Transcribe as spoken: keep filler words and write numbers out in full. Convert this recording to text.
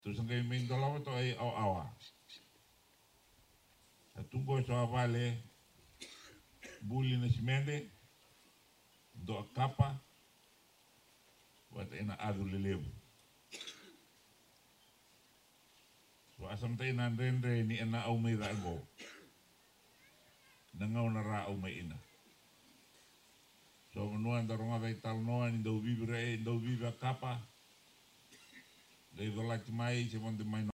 Tu sang kay ming dalawa to ay aw awa. At tungko sa vale buli na simende do kapa wat ina adu lelebu. So asam tayo nan rendre ni ina au may rago. Nangaw na rao may ina. So manuan darunga kay talnoan daw bibire daw biba kapa. They will like to my, they want to